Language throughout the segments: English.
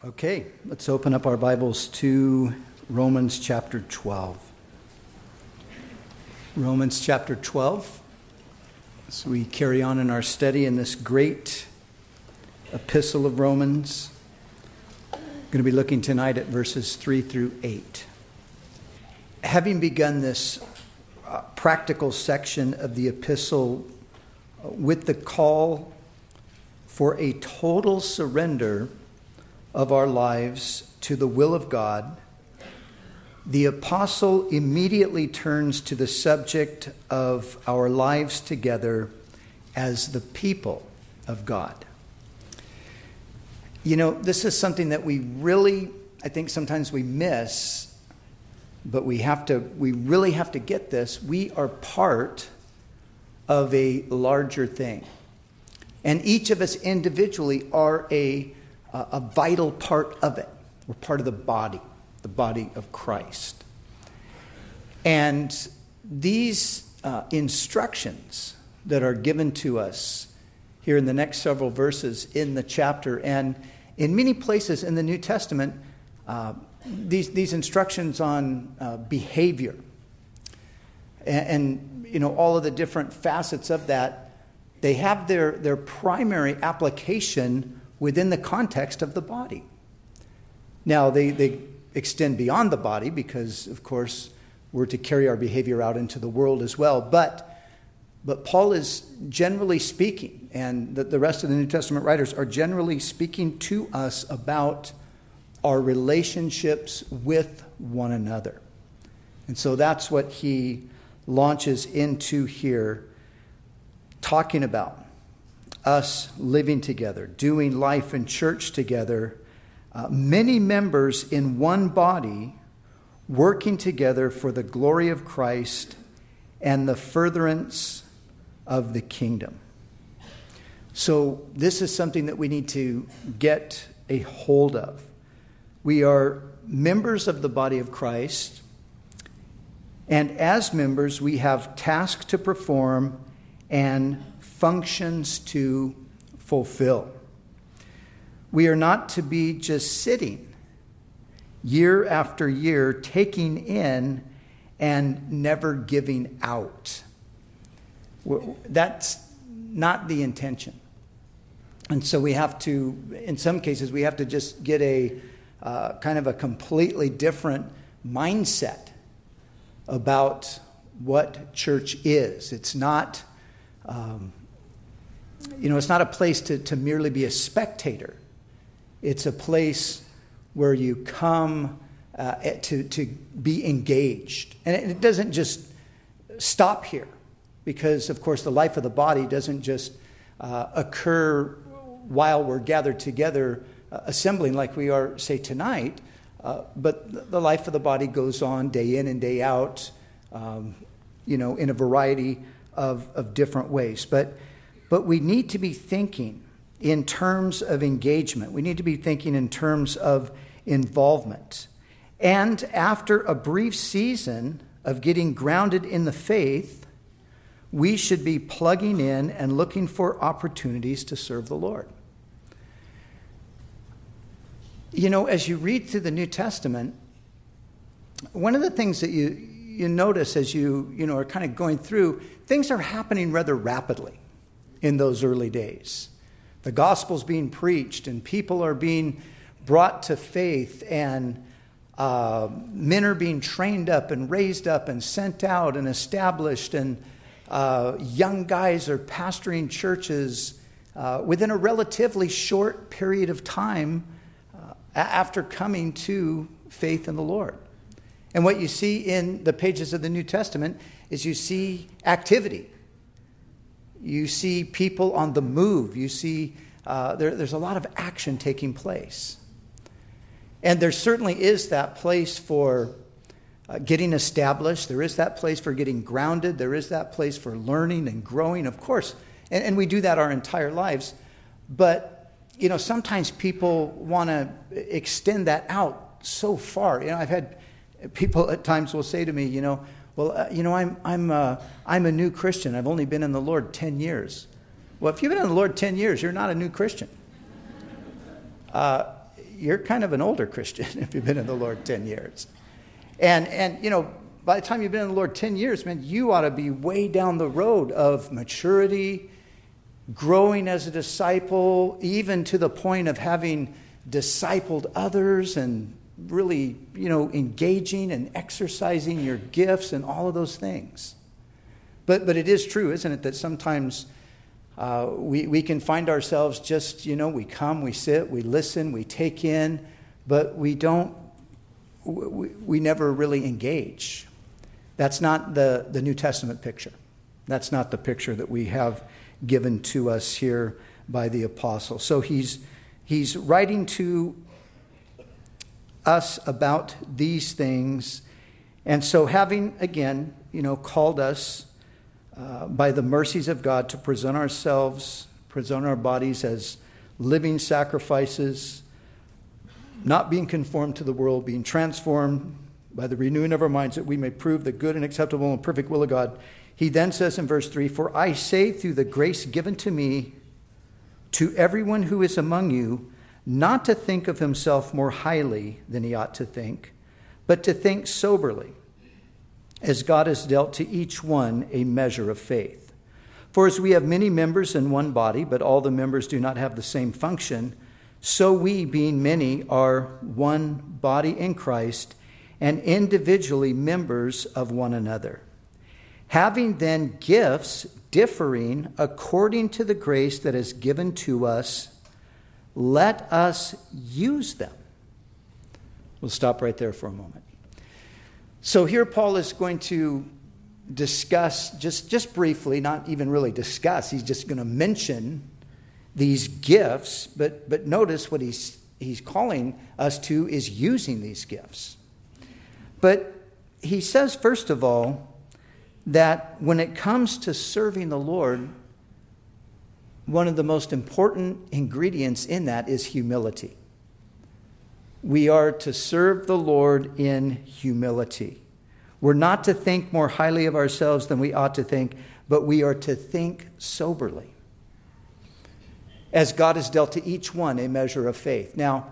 Okay, let's open up our Bibles to Romans chapter 12. Romans chapter 12, as we carry on in our study in this great epistle of Romans. I'm going to be looking tonight at verses 3 through 8. Having begun this practical section of the epistle with the call for a total surrender of our lives to the will of God, the apostle immediately turns to the subject of our lives together as the people of God. You know, this is something that we really, I think sometimes we miss, but we really have to get this. We are part of a larger thing. And each of us individually are a vital part of it. We're part of the body of Christ. And these instructions that are given to us here in the next several verses in the chapter, and in many places in the New Testament, these instructions on behavior and you know, all of the different facets of that, they have their primary application within the context of the body. Now, they extend beyond the body because, of course, we're to carry our behavior out into the world as well. But Paul is generally speaking, and the rest of the New Testament writers are generally speaking to us about our relationships with one another. And so that's what he launches into here, talking about us living together, doing life in church together, many members in one body, working together for the glory of Christ and the furtherance of the kingdom. So this is something that we need to get a hold of. We are members of the body of Christ, and as members, we have tasks to perform and functions to fulfill. We are not to be just sitting year after year, taking in and never giving out. That's not the intention. And so we have to, in some cases, we have to just get a kind of a completely different mindset about what church is. It's not it's not a place to merely be a spectator. It's a place where you come to be engaged. And it doesn't just stop here, because, of course, the life of the body doesn't just occur while we're gathered together assembling like we are, say, tonight. But the life of the body goes on day in and day out, in a variety of different ways. But we need to be thinking in terms of engagement. We need to be thinking in terms of involvement. And after a brief season of getting grounded in the faith, we should be plugging in and looking for opportunities to serve the Lord. You know, as you read through the New Testament, one of the things that you notice as you are kind of going through, things are happening rather rapidly in those early days. The gospel's being preached and people are being brought to faith, and men are being trained up and raised up and sent out and established, and young guys are pastoring churches within a relatively short period of time after coming to faith in the Lord. And what you see in the pages of the New Testament is you see activity. You see people on the move. You see there's a lot of action taking place. And there certainly is that place for getting established. There is that place for getting grounded. There is that place for learning and growing, of course. And we do that our entire lives. But, sometimes people want to extend that out so far. I've had people at times will say to me, I'm a new Christian. I've only been in the Lord 10 years. Well, if you've been in the Lord 10 years, you're not a new Christian. you're kind of an older Christian if you've been in the Lord 10 years. And by the time you've been in the Lord 10 years, man, you ought to be way down the road of maturity, growing as a disciple, even to the point of having discipled others and really, engaging and exercising your gifts and all of those things. But it is true, isn't it, that sometimes we can find ourselves just, we come, we sit, we listen, we take in, but we never really engage. That's not the New Testament picture. That's not the picture that we have given to us here by the apostle. So he's writing to us about these things. And so having, again, called us by the mercies of God to present our bodies as living sacrifices, not being conformed to the world, being transformed by the renewing of our minds, that we may prove the good and acceptable and perfect will of God. He then says in verse 3, "For I say through the grace given to me, to everyone who is among you, not to think of himself more highly than he ought to think, but to think soberly, as God has dealt to each one a measure of faith. For as we have many members in one body, but all the members do not have the same function, so we, being many, are one body in Christ, and individually members of one another. Having then gifts differing according to the grace that is given to us, let us use them." We'll stop right there for a moment. So here Paul is going to discuss, just briefly, not even really discuss, he's just going to mention these gifts, but notice what he's calling us to is using these gifts. But he says, first of all, that when it comes to serving the Lord, one of the most important ingredients in that is humility. We are to serve the Lord in humility. We're not to think more highly of ourselves than we ought to think, but we are to think soberly, as God has dealt to each one a measure of faith. Now,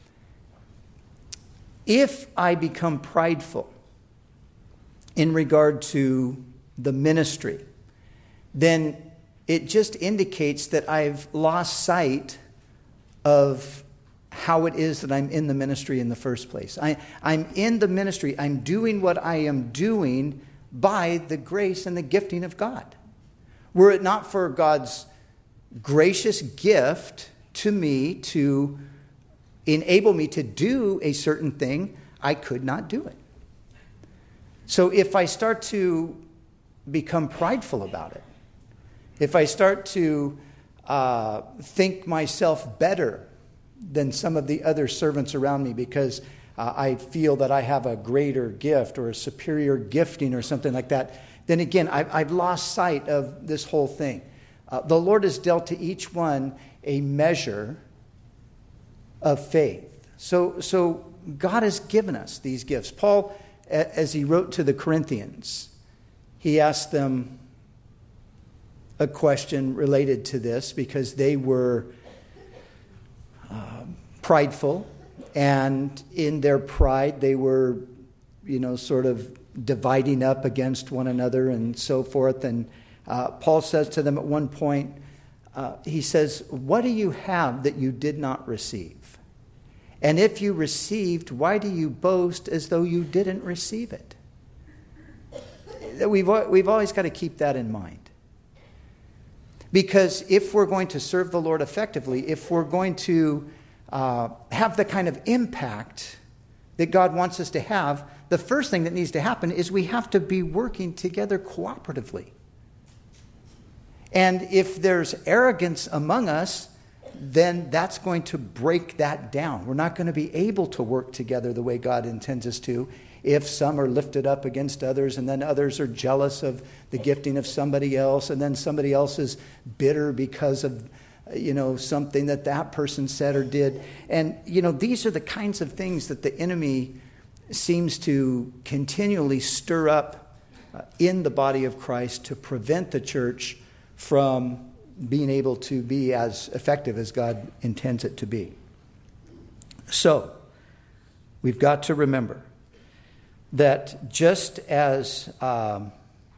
if I become prideful in regard to the ministry, then it just indicates that I've lost sight of how it is that I'm in the ministry in the first place. I'm in the ministry. I'm doing what I am doing by the grace and the gifting of God. Were it not for God's gracious gift to me to enable me to do a certain thing, I could not do it. So if I start to become prideful about it, if I start to think myself better than some of the other servants around me because I feel that I have a greater gift or a superior gifting or something like that, then again, I've lost sight of this whole thing. The Lord has dealt to each one a measure of faith. So God has given us these gifts. Paul, as he wrote to the Corinthians, he asked them a question related to this because they were prideful, and in their pride they were, sort of dividing up against one another and so forth. And Paul says to them at one point, he says, "What do you have that you did not receive? And if you received, why do you boast as though you didn't receive it?" We've always got to keep that in mind. Because if we're going to serve the Lord effectively, if we're going to have the kind of impact that God wants us to have, the first thing that needs to happen is we have to be working together cooperatively. And if there's arrogance among us, then that's going to break that down. We're not going to be able to work together the way God intends us to if some are lifted up against others, and then others are jealous of the gifting of somebody else, and then somebody else is bitter because of something that person said or did. And these are the kinds of things that the enemy seems to continually stir up in the body of Christ to prevent the church from being able to be as effective as God intends it to be. So, we've got to remember that just as a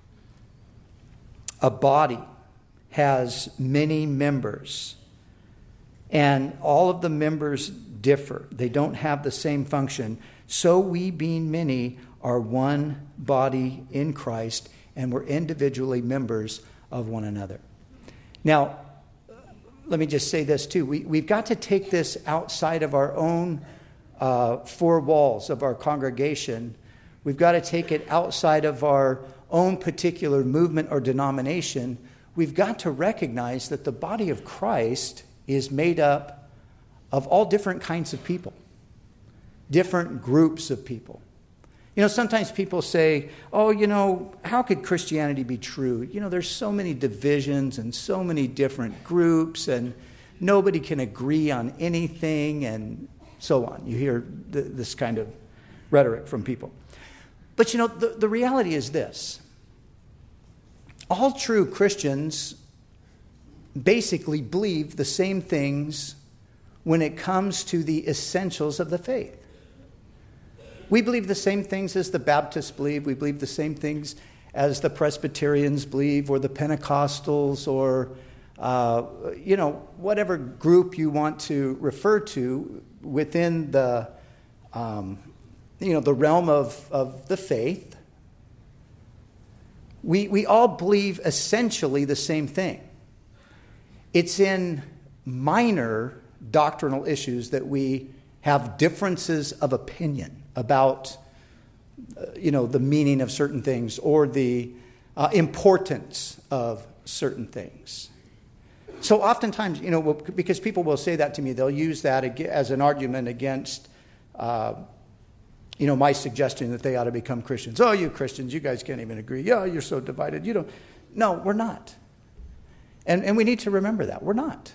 body has many members, and all of the members differ, they don't have the same function, so we, being many, are one body in Christ, and we're individually members of one another. Now, let me just say this too. We've got to take this outside of our own four walls of our congregation. We've got to take it outside of our own particular movement or denomination. We've got to recognize that the body of Christ is made up of all different kinds of people, different groups of people. You know, sometimes people say, oh, you know, how could Christianity be true? You know, there's so many divisions and so many different groups, and nobody can agree on anything, and so on. You hear this kind of rhetoric from people. But, you know, the reality is this. All true Christians basically believe the same things when it comes to the essentials of the faith. We believe the same things as the Baptists believe. We believe the same things as the Presbyterians believe, or the Pentecostals, or, you know, whatever group you want to refer to within the, you know, the realm of the faith. We all believe essentially the same thing. It's in minor doctrinal issues that we have differences of opinion about, you know, the meaning of certain things, or the importance of certain things. So oftentimes, you know, because people will say that to me, they'll use that as an argument against, you know, my suggestion that they ought to become Christians. Oh, you Christians, you guys can't even agree. Yeah, you're so divided. You don't. No, we're not. And we need to remember that. We're not.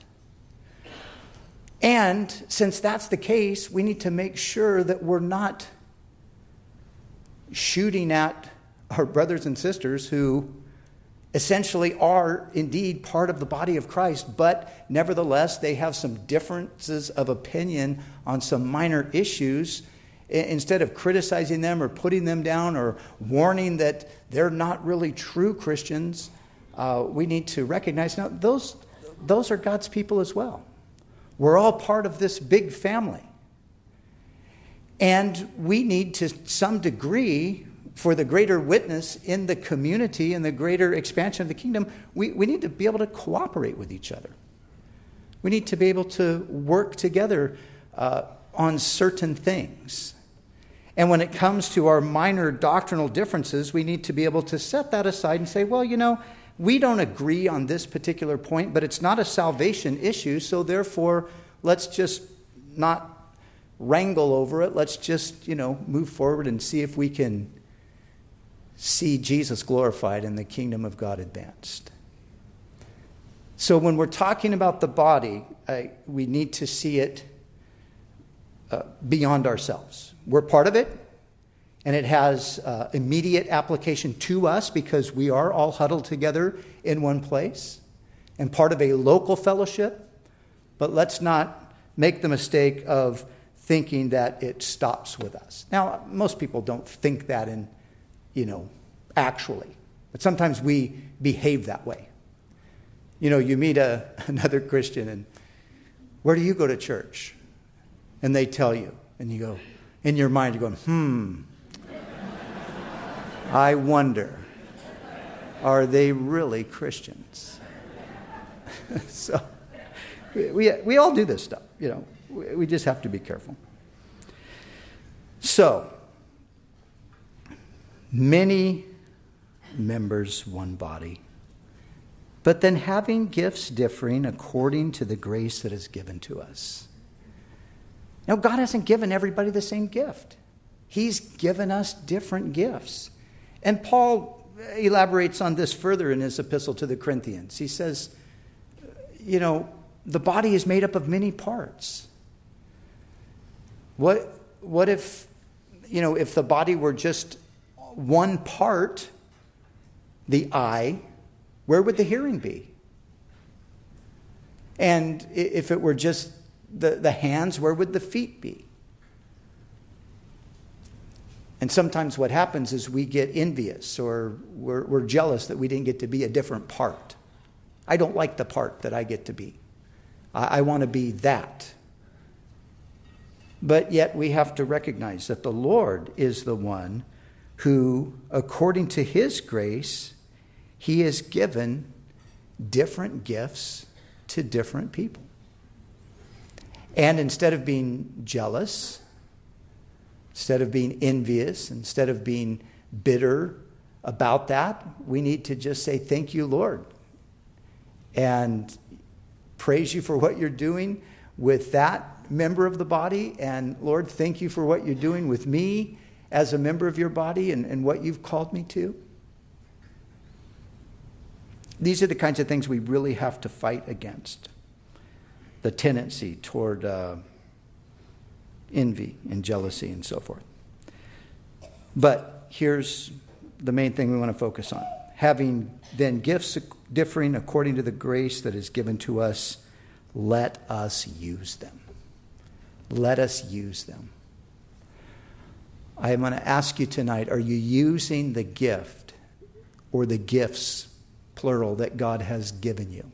And since that's the case, we need to make sure that we're not shooting at our brothers and sisters who essentially are indeed part of the body of Christ, but nevertheless they have some differences of opinion on some minor issues. Instead of criticizing them or putting them down or warning that they're not really true Christians, we need to recognize, now, those are God's people as well. We're all part of this big family. And we need, to some degree, for the greater witness in the community and the greater expansion of the kingdom, we need to be able to cooperate with each other. We need to be able to work together on certain things. And when it comes to our minor doctrinal differences, we need to be able to set that aside and say, well, you know, we don't agree on this particular point, but it's not a salvation issue, so therefore let's just not wrangle over it. Let's just, you know, move forward and see if we can see Jesus glorified and the kingdom of God advanced. So when we're talking about the body, we need to see it beyond ourselves. We're part of it. And it has immediate application to us because we are all huddled together in one place and part of a local fellowship. But let's not make the mistake of thinking that it stops with us. Now, most people don't think that in, you know, actually. But sometimes we behave that way. You know, you meet another Christian and, where do you go to church? And they tell you. And you go, in your mind, you're going, I wonder, are they really Christians? So we all do this stuff, you know. We just have to be careful. So, many members, one body, but then having gifts differing according to the grace that is given to us. Now, God hasn't given everybody the same gift. He's given us different gifts. And Paul elaborates on this further in his epistle to the Corinthians. He says, you know, the body is made up of many parts. What if, you know, if the body were just one part, the eye, where would the hearing be? And if it were just the hands, where would the feet be? And sometimes what happens is we get envious or we're jealous that we didn't get to be a different part. I don't like the part that I get to be. I want to be that. But yet we have to recognize that the Lord is the one who, according to his grace, he has given different gifts to different people. And instead of being jealous, instead of being envious, instead of being bitter about that, we need to just say, thank you, Lord. And praise you for what you're doing with that member of the body. And Lord, thank you for what you're doing with me as a member of your body and what you've called me to. These are the kinds of things we really have to fight against. The tendency toward envy and jealousy and so forth. But here's the main thing we want to focus on. Having then gifts differing according to the grace that is given to us, let us use them. Let us use them. I am going to ask you tonight, are you using the gift or the gifts, plural, that God has given you?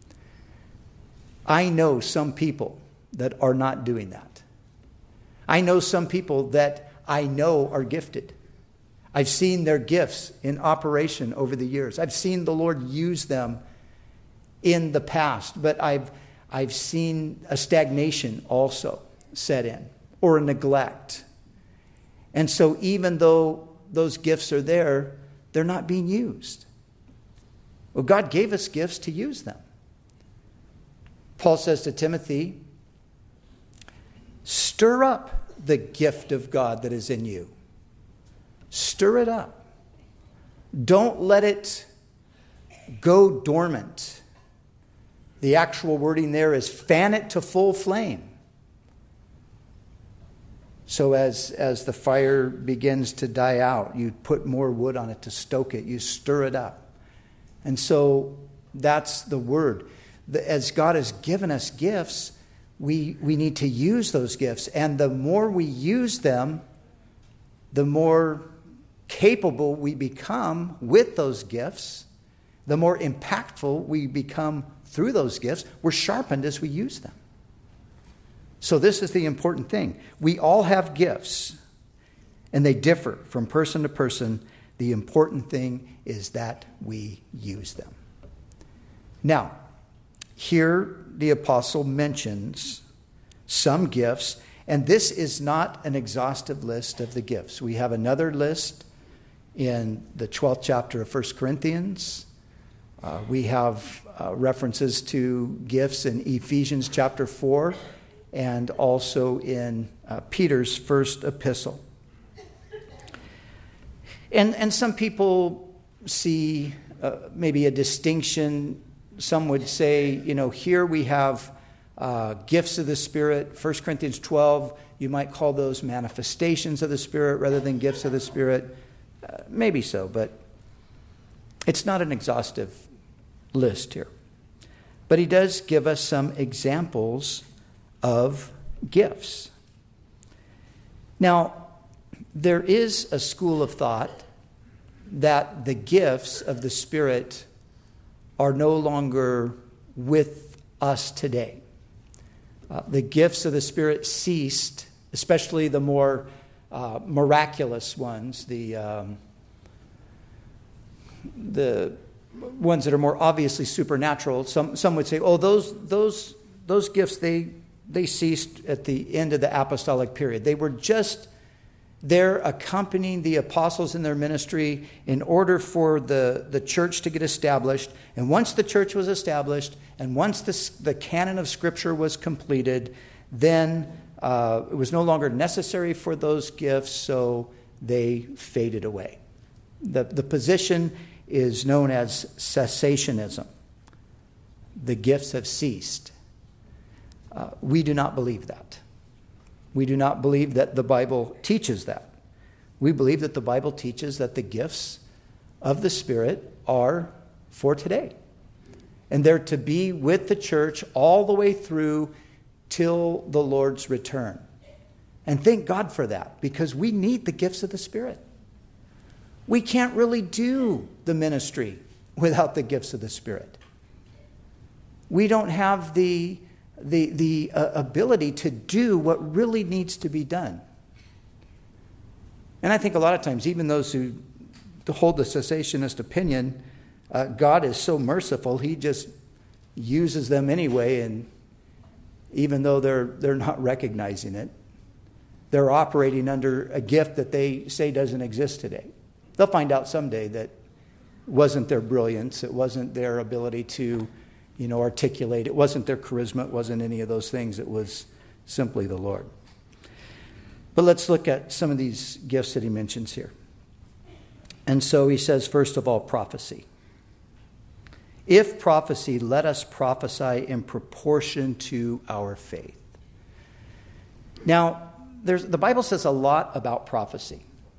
I know some people that are not doing that. I know some people that I know are gifted. I've seen their gifts in operation over the years. I've seen the Lord use them in the past, but I've seen a stagnation also set in, or a neglect. And so even though those gifts are there, they're not being used. Well, God gave us gifts to use them. Paul says to Timothy, stir up the gift of God that is in you. Stir it up. Don't let it go dormant. The actual wording there is fan it to full flame. So as the fire begins to die out, you put more wood on it to stoke it. You stir it up. And so that's the word. As God has given us gifts, we need to use those gifts. And the more we use them, the more capable we become with those gifts, the more impactful we become through those gifts. We're sharpened as we use them. So this is the important thing. We all have gifts, and they differ from person to person. The important thing is that we use them. Now, here the apostle mentions some gifts, and this is not an exhaustive list of the gifts. We have another list in the 12th chapter of 1 Corinthians. We have references to gifts in Ephesians chapter 4 and also in Peter's first epistle. And some people see maybe a distinction. Some would say, here we have gifts of the Spirit. 1 Corinthians 12, you might call those manifestations of the Spirit rather than gifts of the Spirit. Maybe so, but it's not an exhaustive list here. But he does give us some examples of gifts. Now, there is a school of thought that the gifts of the Spirit are no longer with us today. The gifts of the Spirit ceased, especially the more miraculous ones, the ones that are more obviously supernatural. Some would say, those gifts, they ceased at the end of the apostolic period. They were just there accompanying the apostles in their ministry in order for the church to get established. And once the church was established, and once the canon of Scripture was completed, then it was no longer necessary for those gifts, so they faded away. The position is known as cessationism. The gifts have ceased. We do not believe that. We do not believe that the Bible teaches that. We believe that the Bible teaches that the gifts of the Spirit are for today. And they're to be with the church all the way through till the Lord's return. And thank God for that, because we need the gifts of the Spirit. We can't really do the ministry without the gifts of the Spirit. We don't have the ability to do what really needs to be done. And I think a lot of times, even those who hold the cessationist opinion, God is so merciful, he just uses them anyway, and even though they're not recognizing it, they're operating under a gift that they say doesn't exist today. They'll find out someday that it wasn't their brilliance, it wasn't their ability to, articulate, it wasn't their charisma, it wasn't any of those things, it was simply the Lord. But let's look at some of these gifts that he mentions here. And so he says, first of all, prophecy. If prophecy, let us prophesy in proportion to our faith. Now, the Bible says a lot about prophecy.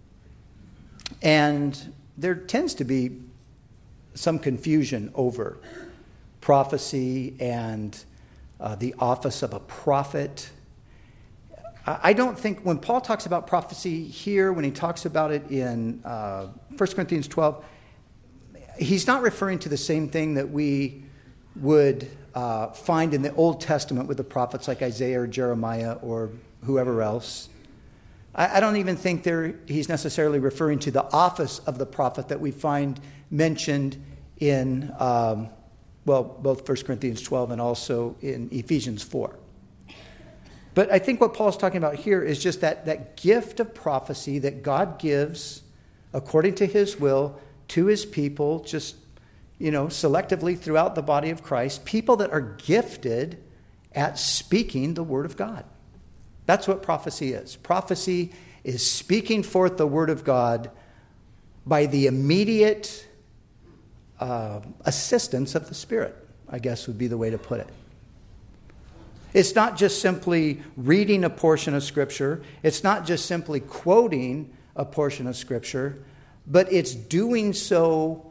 And there tends to be some confusion over prophecy and the office of a prophet. I don't think when Paul talks about prophecy here, when he talks about it in 1 Corinthians 12, he's not referring to the same thing that we would find in the Old Testament with the prophets like Isaiah or Jeremiah or whoever else. I don't even think he's necessarily referring to the office of the prophet that we find mentioned in, both 1 Corinthians 12 and also in Ephesians 4. But I think what Paul's talking about here is just that gift of prophecy that God gives according to his will to his people, just, selectively throughout the body of Christ, people that are gifted at speaking the word of God. That's what prophecy is. Prophecy is speaking forth the word of God by the immediate assistance of the Spirit, I guess would be the way to put it. It's not just simply reading a portion of Scripture. It's not just simply quoting a portion of Scripture, but it's doing so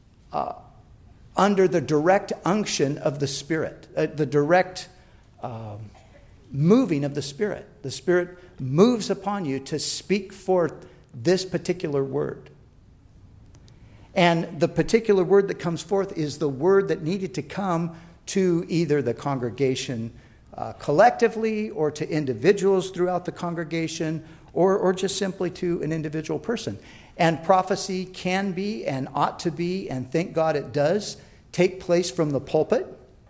under the direct unction of the Spirit, the direct moving of the Spirit. The Spirit moves upon you to speak forth this particular word. And the particular word that comes forth is the word that needed to come to either the congregation collectively or to individuals throughout the congregation or just simply to an individual person. And prophecy can be and ought to be, and thank God it does, take place from the pulpit.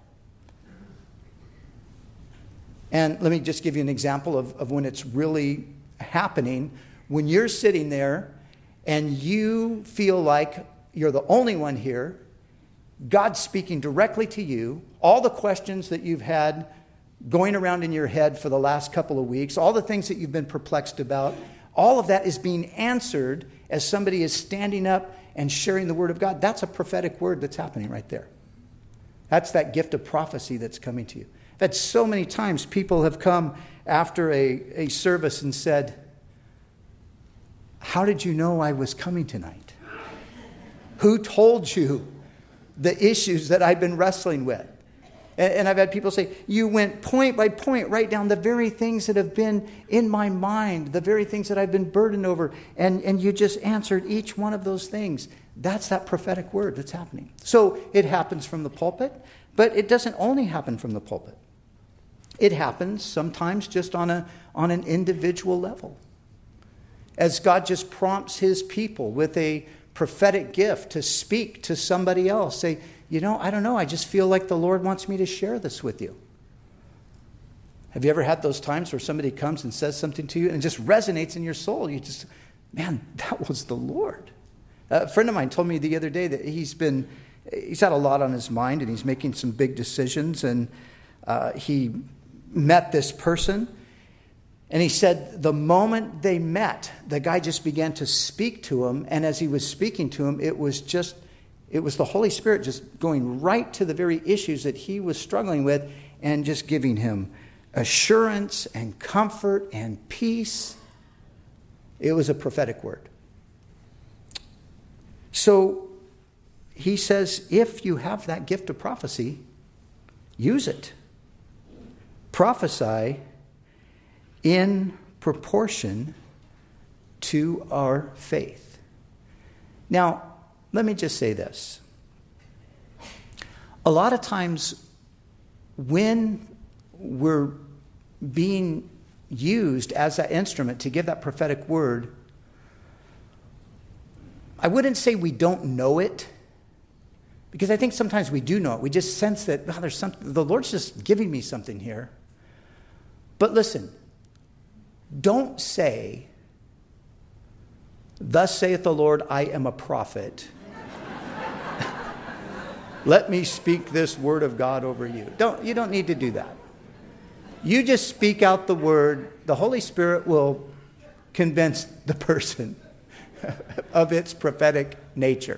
And let me just give you an example of when it's really happening. When you're sitting there and you feel like you're the only one here, God's speaking directly to you, all the questions that you've had going around in your head for the last couple of weeks, all the things that you've been perplexed about, all of that is being answered as somebody is standing up and sharing the word of God. That's a prophetic word that's happening right there. That's that gift of prophecy that's coming to you. I've had so many times people have come after a service and said, "How did you know I was coming tonight? Who told you the issues that I've been wrestling with?" And I've had people say, "You went point by point right down the very things that have been in my mind, the very things that I've been burdened over, and you just answered each one of those things." That's that prophetic word that's happening. So it happens from the pulpit, but it doesn't only happen from the pulpit. It happens sometimes just on an individual level. As God just prompts his people with a prophetic gift to speak to somebody else, say, "I don't know, I just feel like the Lord wants me to share this with you." Have you ever had those times where somebody comes and says something to you and it just resonates in your soul? You just, man, that was the Lord. A friend of mine told me the other day that he's had a lot on his mind and he's making some big decisions, and he met this person. And he said the moment they met, the guy just began to speak to him. And as he was speaking to him, it was the Holy Spirit just going right to the very issues that he was struggling with and just giving him assurance and comfort and peace. It was a prophetic word. So he says, if you have that gift of prophecy, use it. Prophesy in proportion to our faith. Now, let me just say this. A lot of times when we're being used as that instrument to give that prophetic word, I wouldn't say we don't know it, because I think sometimes we do know it. We just sense that, oh, there's something, the Lord's just giving me something here. But listen, don't say, "Thus saith the Lord, I am a prophet. Let me speak this word of God over you." You don't need to do that. You just speak out the word. The Holy Spirit will convince the person of its prophetic nature.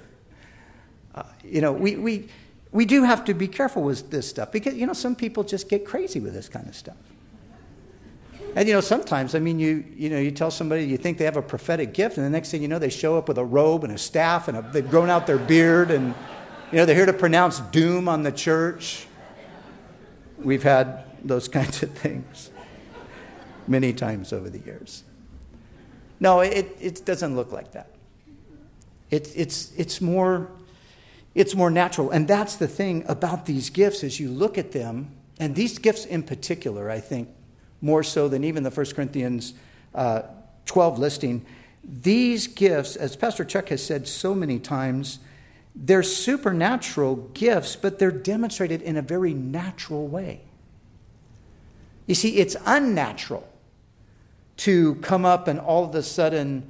We do have to be careful with this stuff, because, some people just get crazy with this kind of stuff. And, sometimes, you tell somebody you think they have a prophetic gift, and the next thing you know, they show up with a robe and a staff, and they've grown out their beard, and, they're here to pronounce doom on the church. We've had those kinds of things many times over the years. No, it doesn't look like that. It's more natural. And that's the thing about these gifts, as you look at them, and these gifts in particular, I think, more so than even the 1 Corinthians 12 listing, these gifts, as Pastor Chuck has said so many times, they're supernatural gifts, but they're demonstrated in a very natural way. You see, it's unnatural to come up and all of a sudden,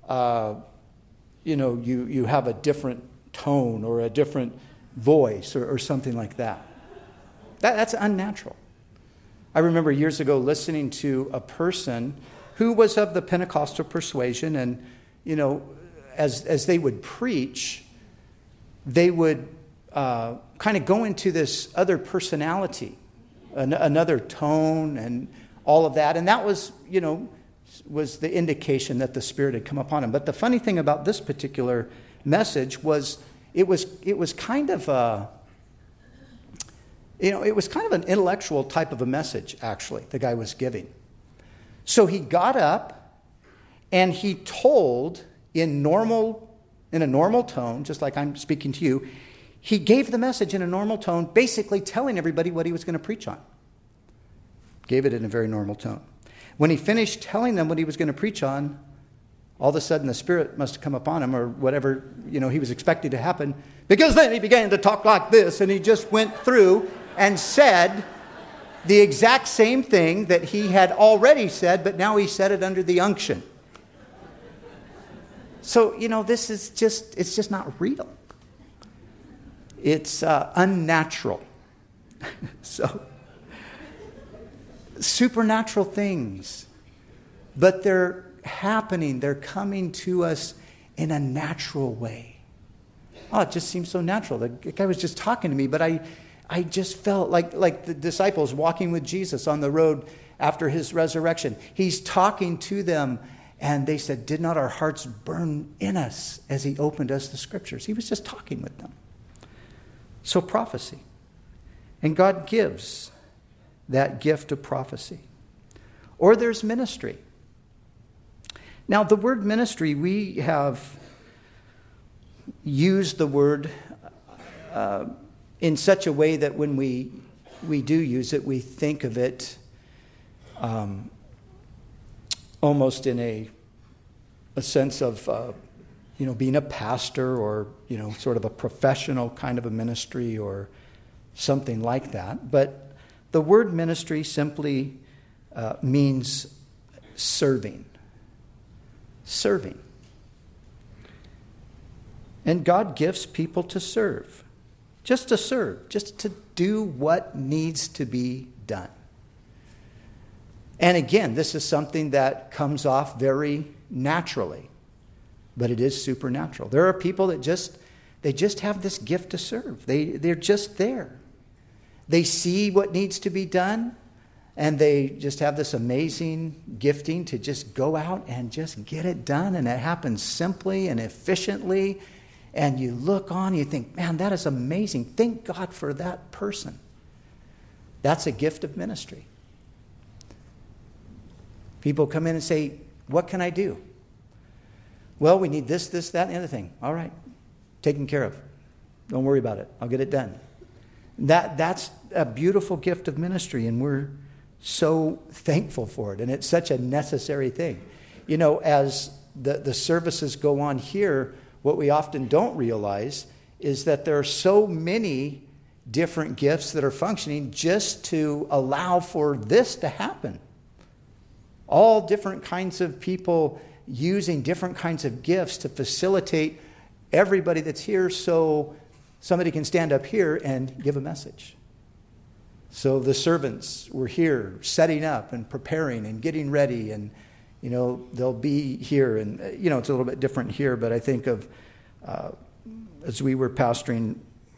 you have a different tone or a different voice or something like that. That's unnatural. I remember years ago listening to a person who was of the Pentecostal persuasion, and, as they would preach, they would kind of go into this other personality, another tone and all of that. And that was the indication that the Spirit had come upon him. But the funny thing about this particular message was it was kind of it was kind of an intellectual type of a message, actually, the guy was giving. So he got up and he told in a normal tone, just like I'm speaking to you, he gave the message in a normal tone, basically telling everybody what he was going to preach on. Gave it in a very normal tone. When he finished telling them what he was going to preach on, all of a sudden the Spirit must have come upon him, or whatever, he was expecting to happen, because then he began to talk like this, and he just went through and said the exact same thing that he had already said, but now he said it under the unction. So, this is it's just not real. It's unnatural. So, supernatural things, but they're happening, they're coming to us in a natural way. Oh, it just seems so natural. The guy was just talking to me, but I just felt like the disciples walking with Jesus on the road after his resurrection. He's talking to them, and they said, "Did not our hearts burn in us as he opened us the scriptures?" He was just talking with them. So prophecy. And God gives that gift of prophecy. Or there's ministry. Now, the word ministry, we have used the word in such a way that when we do use it, we think of it almost in a sense of being a pastor, or sort of a professional kind of a ministry or something like that. But the word ministry simply means serving. Serving. And God gives people to serve. Just to serve. Just to do what needs to be done. And again, this is something that comes off very naturally. But it is supernatural. There are people that just have this gift to serve. They're just there. They see what needs to be done, and they just have this amazing gifting to just go out and just get it done, and it happens simply and efficiently. And you look on, you think, man, that is amazing. Thank God for that person. That's a gift of ministry. People come in and say, what can I do? Well, we need this, that, and the other thing. All right, taken care of. Don't worry about it. I'll get it done. That's a beautiful gift of ministry, and we're so thankful for it, and it's such a necessary thing. You know, as the services go on here, what we often don't realize is that there are so many different gifts that are functioning just to allow for this to happen. All different kinds of people using different kinds of gifts to facilitate everybody that's here so somebody can stand up here and give a message. So the servants were here setting up and preparing and getting ready, and you know, they'll be here, and you know, it's a little bit different here, but I think of as we were pastoring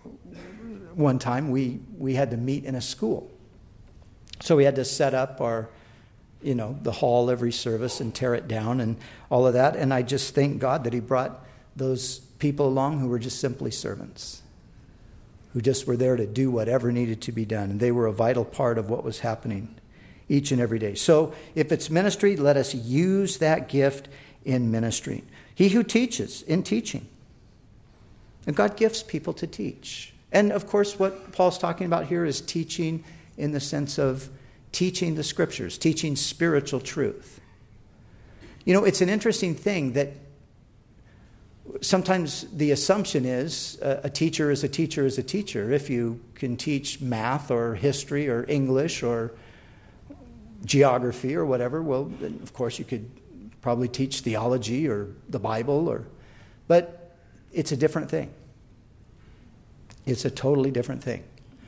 one time, we had to meet in a school. So we had to set up our, you know, the hall every service and tear it down and all of that. And I just thank God that he brought those people along who were just simply servants, who just were there to do whatever needed to be done. And they were a vital part of what was happening each and every day. So if it's ministry, let us use that gift in ministry. He who teaches, in teaching. And God gifts people to teach. And of course, what Paul's talking about here is teaching in the sense of teaching the scriptures, teaching spiritual truth. You know, it's an interesting thing that sometimes the assumption is a teacher is a teacher is a teacher. If you can teach math or history or English or geography or whatever, well, then of course you could probably teach theology or the Bible, but it's a different thing. It's a totally different thing.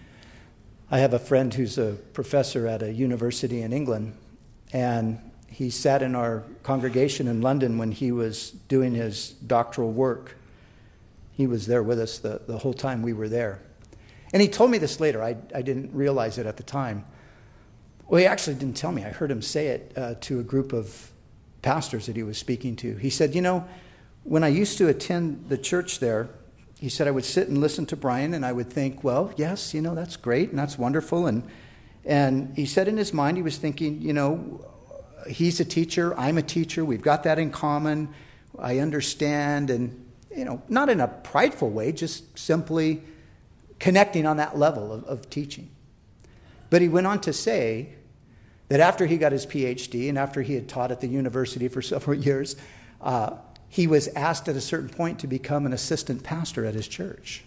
I have a friend who's a professor at a university in England, and he sat in our congregation in London when he was doing his doctoral work. He was there with us the whole time we were there. And he told me this later. I didn't realize it at the time. Well, he actually didn't tell me. I heard him say it to a group of pastors that he was speaking to. He said, you know, when I used to attend the church there, he said I would sit and listen to Brian, and I would think, well, yes, you know, that's great and that's wonderful. And he said in his mind, he was thinking, you know, he's a teacher, I'm a teacher, we've got that in common, I understand, and, you know, not in a prideful way, just simply connecting on that level of teaching. But he went on to say that after he got his PhD and after he had taught at the university for several years, he was asked at a certain point to become an assistant pastor at his church.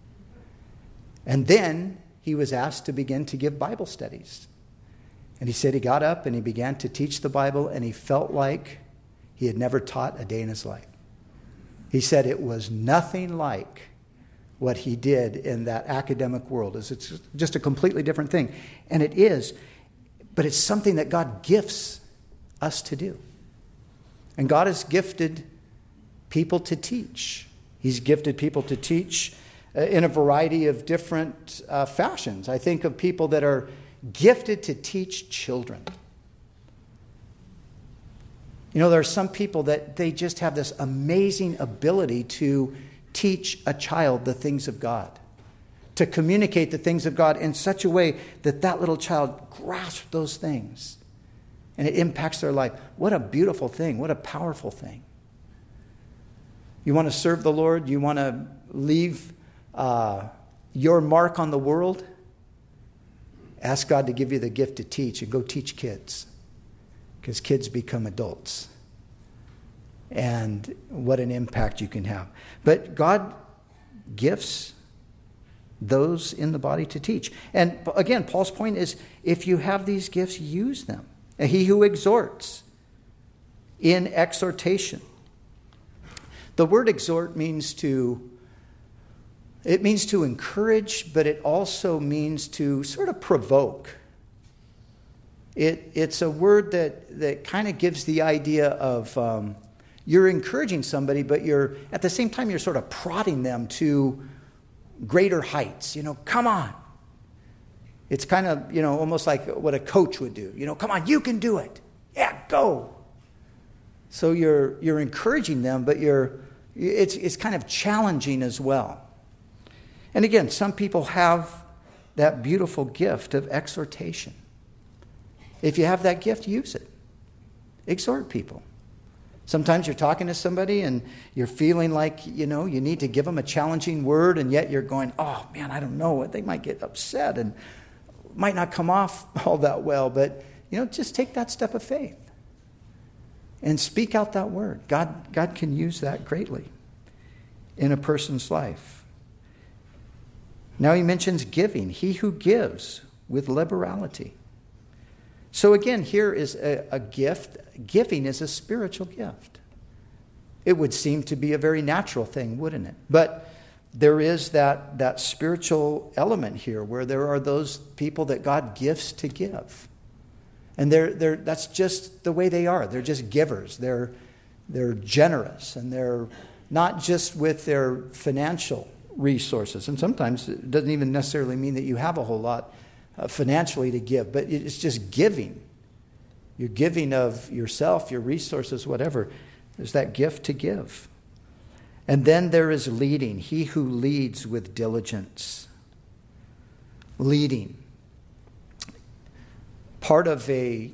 And then he was asked to begin to give Bible studies. And he said he got up and he began to teach the Bible, and he felt like he had never taught a day in his life. He said it was nothing like what he did in that academic world. It's just a completely different thing. And it is, but it's something that God gifts us to do. And God has gifted people to teach. He's gifted people to teach in a variety of different fashions. I think of people that are gifted to teach children. You know, there are some people that they just have this amazing ability to teach a child the things of God, to communicate the things of God in such a way that that little child grasps those things and it impacts their life. What a beautiful thing. What a powerful thing. You want to serve the Lord? You want to leave your mark on the world? Ask God to give you the gift to teach, and go teach kids, because kids become adults. And what an impact you can have. But God gifts those in the body to teach. And again, Paul's point is, if you have these gifts, use them. And he who exhorts in exhortation. The word exhort means to encourage, but it also means to sort of provoke. It's a word that kind of gives the idea of you're encouraging somebody, but you're at the same time you're sort of prodding them to greater heights. You know, come on. It's kind of, you know, almost like what a coach would do. You know, come on, you can do it. Yeah, go. So you're encouraging them, but it's kind of challenging as well. And again, some people have that beautiful gift of exhortation. If you have that gift, use it. exhort people. Sometimes you're talking to somebody and you're feeling like, you need to give them a challenging word, and yet you're going, oh man, I don't know. They might get upset and might not come off all that well. But, just take that step of faith and speak out that word. God can use that greatly in a person's life. Now he mentions giving. He who gives with liberality. So again, here is a gift. Giving is a spiritual gift. It would seem to be a very natural thing, wouldn't it? But there is that spiritual element here where there are those people that God gifts to give. And that's just the way they are. They're just givers. They're generous, and they're not just with their financial resources. And sometimes it doesn't even necessarily mean that you have a whole lot financially to give, but it's just giving. You're giving of yourself, your resources, whatever. There's that gift to give. And then there is leading. He who leads with diligence. Leading. Part of the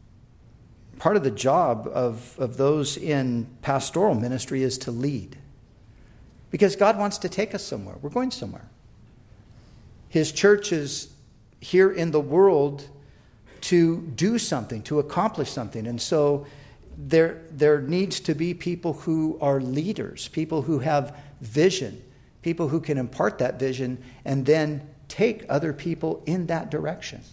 job of those in pastoral ministry is to lead. Because God wants to take us somewhere. We're going somewhere. His church is here in the world to do something, to accomplish something. And so there needs to be people who are leaders, people who have vision, people who can impart that vision and then take other people in that direction.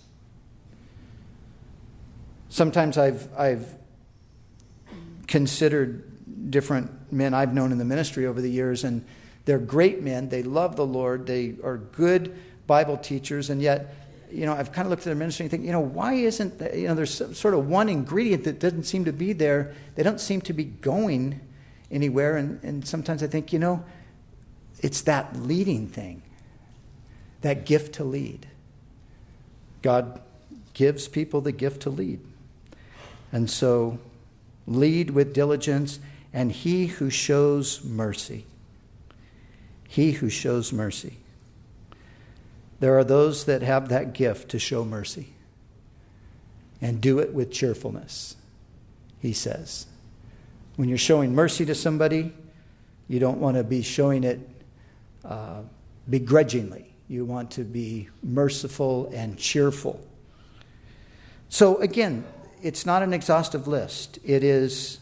Sometimes I've considered different men I've known in the ministry over the years, and they're great men. They love the Lord. They are good Bible teachers, and yet, I've kind of looked at their ministry and think, why isn't that, there's sort of one ingredient that doesn't seem to be there. They don't seem to be going anywhere, and sometimes I think, it's that leading thing, that gift to lead. God gives people the gift to lead. And so, lead with diligence, and he who shows mercy. He who shows mercy. There are those that have that gift to show mercy and do it with cheerfulness, he says. When you're showing mercy to somebody, you don't want to be showing it begrudgingly. You want to be merciful and cheerful. So again, it's not an exhaustive list. He's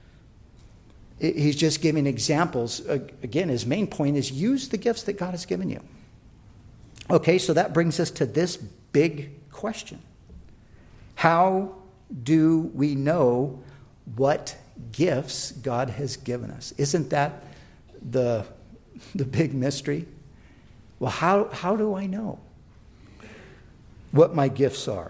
just giving examples. Again, his main point is use the gifts that God has given you. Okay, so that brings us to this big question. How do we know what gifts God has given us? Isn't that the big mystery? Well, how do I know what my gifts are?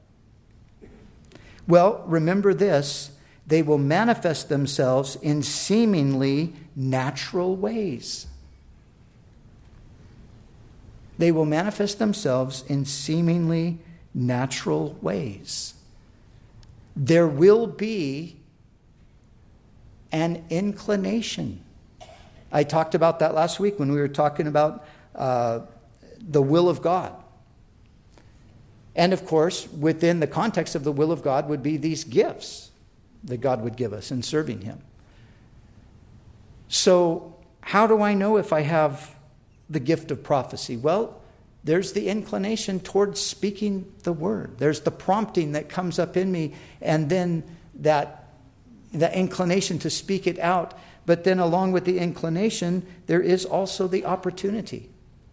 Well, remember this. They will manifest themselves in seemingly natural ways. They will manifest themselves in seemingly natural ways. There will be an inclination. I talked about that last week when we were talking about the will of God. And of course, within the context of the will of God would be these gifts that God would give us in serving him. So, how do I know if I have the gift of prophecy? Well, there's the inclination towards speaking the word. There's the prompting that comes up in me, and then the inclination to speak it out. But then along with the inclination, there is also the opportunity.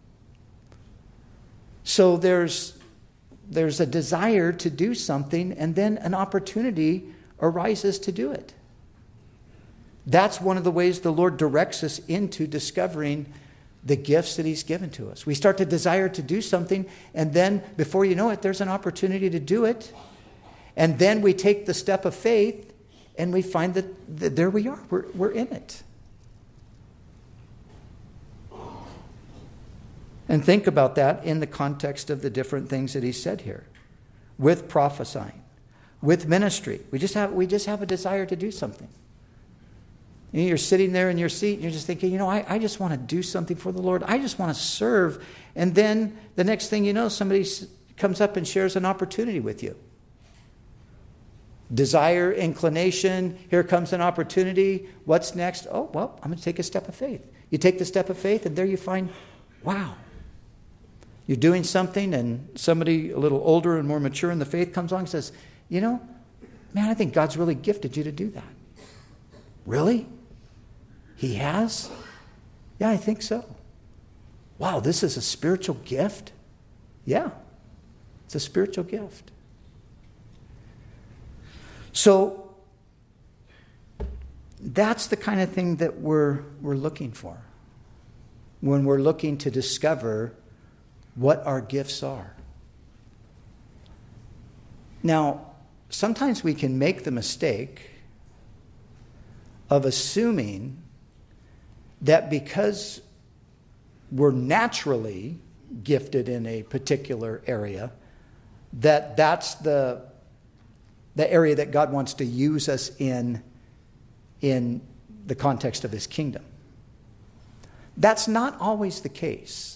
So there's a desire to do something, and then an opportunity arises to do it. That's one of the ways the Lord directs us into discovering the gifts that he's given to us. We start to desire to do something, and then before you know it, there's an opportunity to do it. And then we take the step of faith, and we find that there we are. We're in it. And think about that in the context of the different things that he said here. With prophesying, with ministry. We just have a desire to do something. And you're sitting there in your seat and you're just thinking, I just want to do something for the Lord. I just want to serve. And then the next thing you know, somebody comes up and shares an opportunity with you. desire, inclination, here comes an opportunity. What's next? Oh, well, I'm going to take a step of faith. You take the step of faith, and there you find, wow. You're doing something, and somebody a little older and more mature in the faith comes along and says, you know, man, I think God's really gifted you to do that. Really? He has? Yeah, I think so. Wow, this is a spiritual gift? Yeah, it's a spiritual gift. So that's the kind of thing that we're looking for when we're looking to discover what our gifts are. Now, sometimes we can make the mistake of assuming that because we're naturally gifted in a particular area, that's the area that God wants to use us in the context of his kingdom. That's not always the case.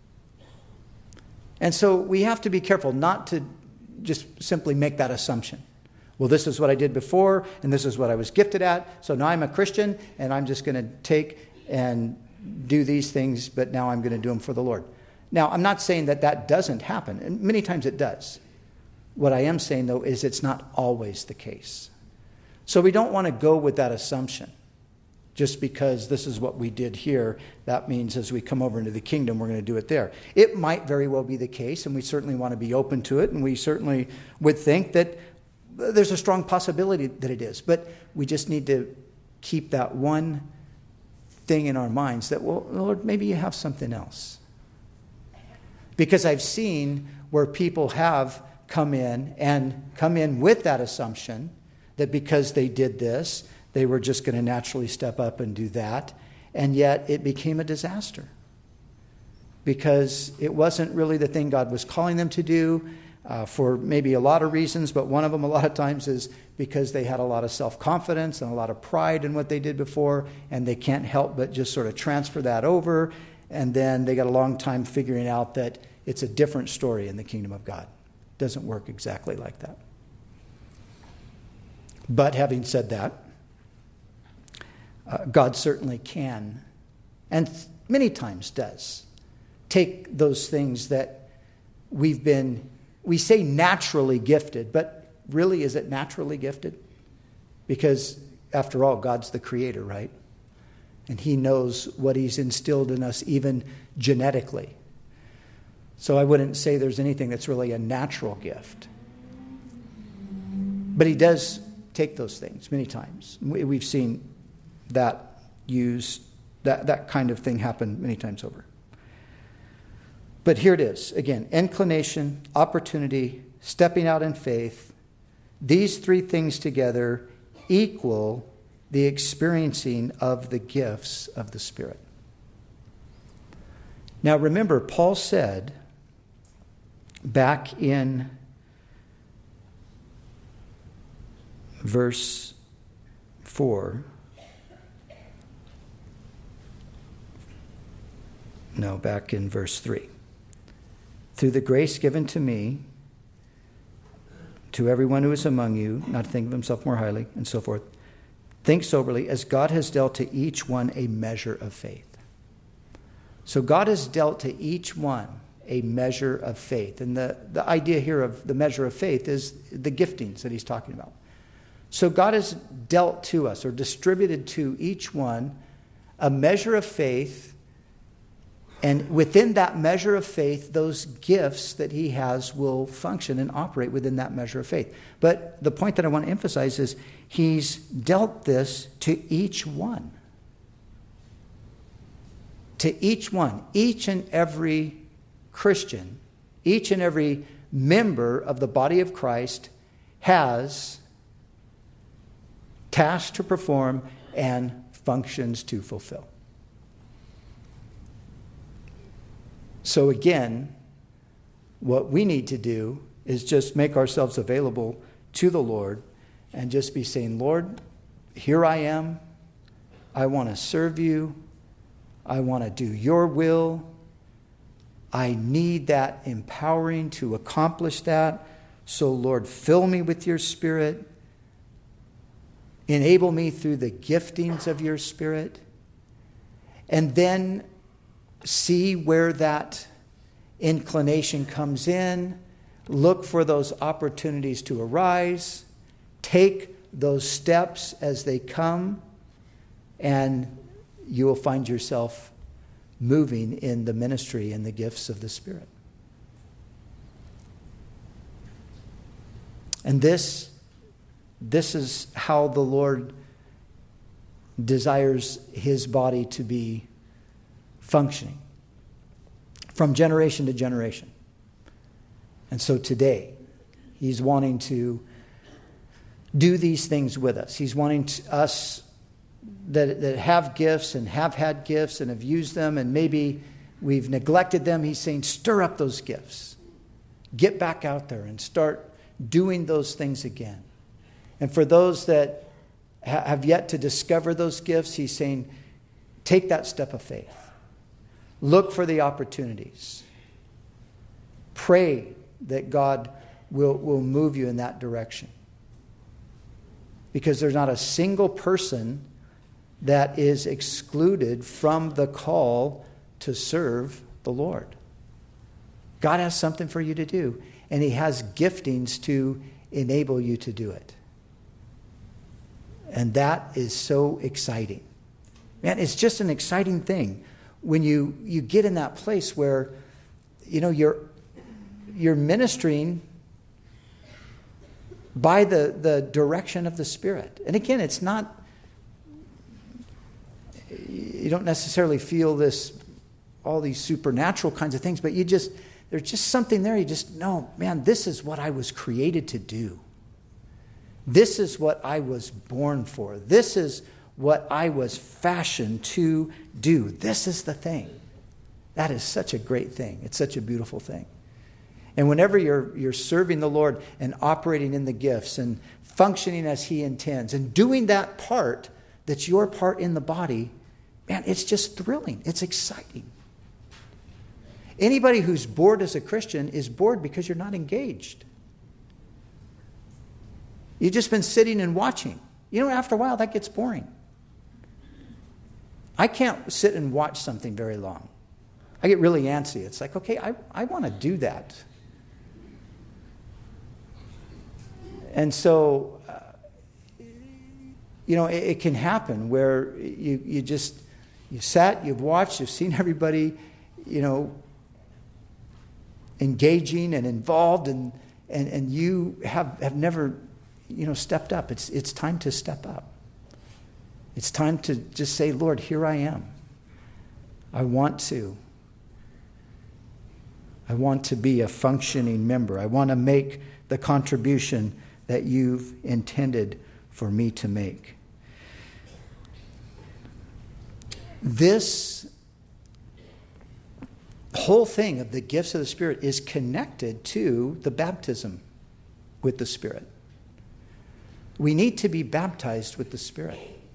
And so we have to be careful not to just simply make that assumption. Well, this is what I did before, and this is what I was gifted at, so now I'm a Christian, and I'm just going to take and do these things, but now I'm going to do them for the Lord. Now, I'm not saying that that doesn't happen, and many times it does. What I am saying, though, is it's not always the case. So we don't want to go with that assumption. Just because this is what we did here, that means as we come over into the kingdom, we're going to do it there. It might very well be the case, and we certainly want to be open to it, and we certainly would think that there's a strong possibility that it is. But we just need to keep that one thing in our minds that, well, Lord, maybe you have something else. Because I've seen where people have come in with that assumption that because they did this, they were just going to naturally step up and do that. And yet it became a disaster. Because it wasn't really the thing God was calling them to do for maybe a lot of reasons. But one of them a lot of times is because they had a lot of self-confidence and a lot of pride in what they did before. And they can't help but just sort of transfer that over. And then they got a long time figuring out that it's a different story in the kingdom of God. It doesn't work exactly like that. But having said that, God certainly can, and many times does, take those things that we say naturally gifted, but really is it naturally gifted? Because after all, God's the creator, right? And he knows what he's instilled in us even genetically. So I wouldn't say there's anything that's really a natural gift. But he does take those things many times. We've seen that kind of thing happen many times over. But here it is. Again, inclination, opportunity, stepping out in faith. These three things together equal the experiencing of the gifts of the Spirit. Now remember, Paul said back in verse 4, back in verse 3. Through the grace given to me, to everyone who is among you, not to think of himself more highly, and so forth, think soberly, as God has dealt to each one a measure of faith. So God has dealt to each one a measure of faith. And the idea here of the measure of faith is the giftings that he's talking about. So God has dealt to us, or distributed to each one, a measure of faith. And within that measure of faith, those gifts that he has will function and operate within that measure of faith. But the point that I want to emphasize is he's dealt this to each one. To each one. Each and every Christian, each and every member of the body of Christ has tasks to perform and functions to fulfill. So again, what we need to do is just make ourselves available to the Lord and just be saying, Lord, here I am. I want to serve you. I want to do your will. I need that empowering to accomplish that. So Lord, fill me with your Spirit. Enable me through the giftings of your Spirit. And then see where that inclination comes in. Look for those opportunities to arise. Take those steps as they come. And you will find yourself moving in the ministry and the gifts of the Spirit. And this is how the Lord desires his body to be functioning from generation to generation. And so today, he's wanting to do these things with us. He's wanting us that have gifts and have had gifts and have used them, and maybe we've neglected them. He's saying, stir up those gifts. Get back out there and start doing those things again. And for those that have yet to discover those gifts, he's saying, take that step of faith. Look for the opportunities. Pray that God will move you in that direction. Because there's not a single person that is excluded from the call to serve the Lord. God has something for you to do, and he has giftings to enable you to do it. And that is so exciting. Man, it's just an exciting thing when you get in that place where, you're ministering by the direction of the Spirit. And again, it's not, you don't necessarily feel all these supernatural kinds of things, but there's just something there. You just know, man, this is what I was created to do. This is what I was born for. This is what I was fashioned to do. This is the thing. That is such a great thing. It's such a beautiful thing. And whenever you're serving the Lord and operating in the gifts and functioning as he intends and doing that part that's your part in the body, man, it's just thrilling. It's exciting. Anybody who's bored as a Christian is bored because you're not engaged. You've just been sitting and watching. After a while, that gets boring. I can't sit and watch something very long. I get really antsy. It's like, okay, I want to do that. And so, it can happen where you've sat, you've watched, you've seen everybody, engaging and involved, and you have never, stepped up. It's time to step up. It's time to just say, Lord, here I am. I want to be a functioning member. I want to make the contribution that you've intended for me to make. This whole thing of the gifts of the Spirit is connected to the baptism with the Spirit. We need to be baptized with the Spirit.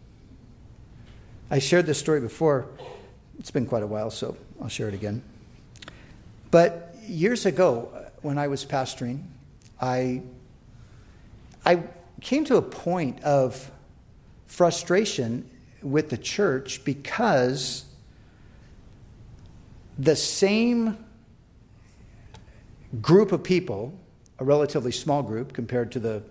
I shared this story before. It's been quite a while, so I'll share it again. But years ago, when I was pastoring, I came to a point of frustration with the church because the same group of people, a relatively small group compared to the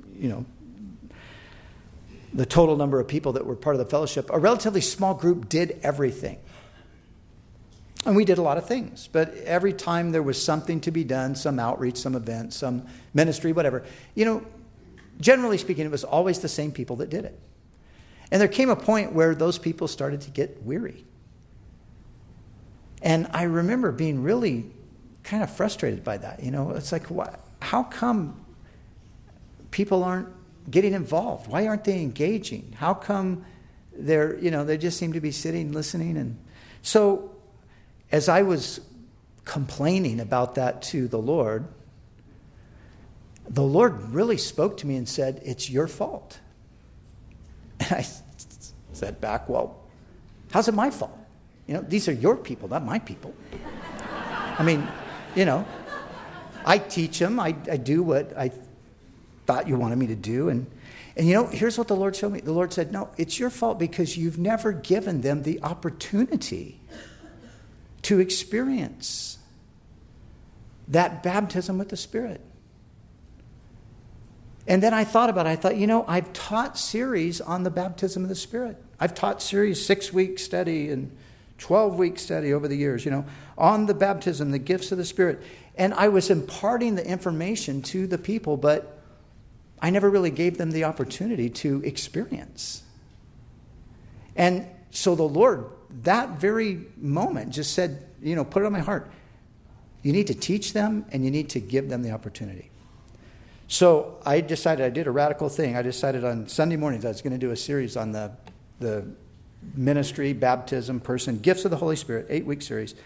total number of people that were part of the fellowship, a relatively small group did everything. And we did a lot of things. But every time there was something to be done, some outreach, some event, some ministry, whatever, generally speaking, it was always the same people that did it. And there came a point where those people started to get weary. And I remember being really kind of frustrated by that. It's like, how come people aren't getting involved? Why aren't they engaging? How come they just seem to be sitting, listening? And so as I was complaining about that to the Lord really spoke to me and said, it's your fault. And I said back, well, how's it my fault? These are your people, not my people. I mean, I teach them. I do what I thought you wanted me to do. And here's what the Lord showed me. The Lord said, no, it's your fault because you've never given them the opportunity to experience that baptism with the Spirit. And then I thought about it. I thought, I've taught series on the baptism of the Spirit. I've taught series 6-week study and 12-week study over the years, on the baptism, the gifts of the Spirit. And I was imparting the information to the people, but I never really gave them the opportunity to experience. And so the Lord, that very moment, just said, put it on my heart. You need to teach them and you need to give them the opportunity. So I decided, I did a radical thing. I decided on Sunday mornings I was going to do a series on the ministry, baptism, person, gifts of the Holy Spirit, 8-week series.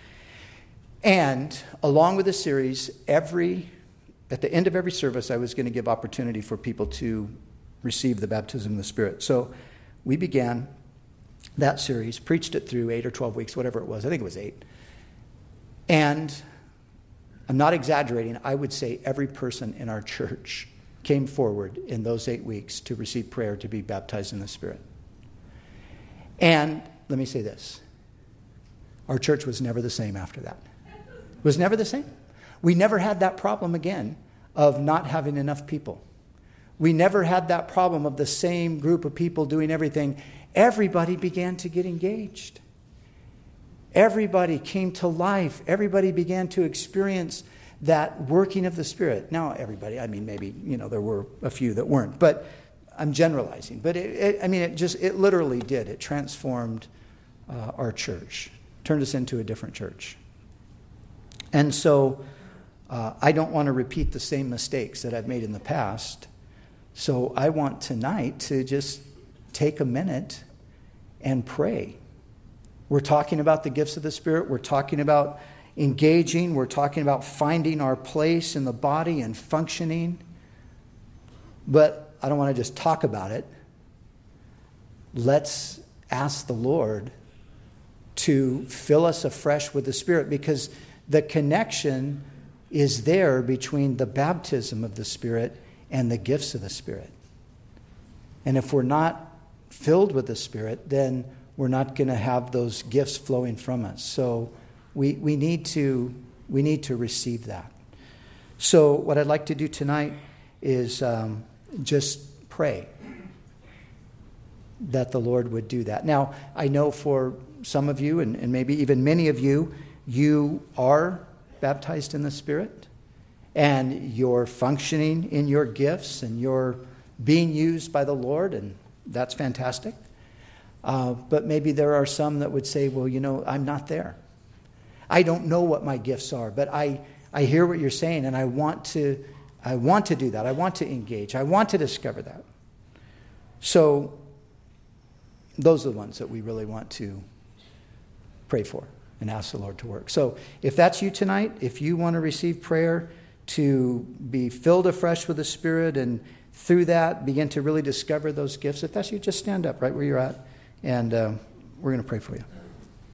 And along with the series, at the end of every service, I was going to give opportunity for people to receive the baptism of the Spirit. So we began that series, preached it through 8 or 12 weeks, whatever it was. I think it was 8. And I'm not exaggerating. I would say every person in our church came forward in those 8 weeks to receive prayer to be baptized in the Spirit. And let me say this. Our church was never the same after that. It was never the same. We never had that problem again of not having enough people. We never had that problem of the same group of people doing everything. Everybody began to get engaged. Everybody came to life. Everybody began to experience that working of the Spirit. Now, everybody, maybe, there were a few that weren't, but I'm generalizing. But it literally did. It transformed our church, turned us into a different church. And so I don't want to repeat the same mistakes that I've made in the past. So I want tonight to just take a minute and pray. We're talking about the gifts of the Spirit. We're talking about engaging. We're talking about finding our place in the body and functioning. But I don't want to just talk about it. Let's ask the Lord to fill us afresh with the Spirit, because the connection is there between the baptism of the Spirit and the gifts of the Spirit. And if we're not filled with the Spirit, then we're not going to have those gifts flowing from us. So we need to receive that. So what I'd like to do tonight is just pray that the Lord would do that. Now, I know for some of you, and maybe even many of you, you are baptized in the Spirit, and you're functioning in your gifts, and you're being used by the Lord, and that's fantastic. But maybe there are some that would say, well, I'm not there. I don't know what my gifts are, but I hear what you're saying, and I want to do that. I want to engage. I want to discover that. So those are the ones that we really want to pray for and ask the Lord to work. So if that's you tonight, if you want to receive prayer to be filled afresh with the Spirit and through that begin to really discover those gifts, if that's you, just stand up right where you're at, and we're going to pray for you.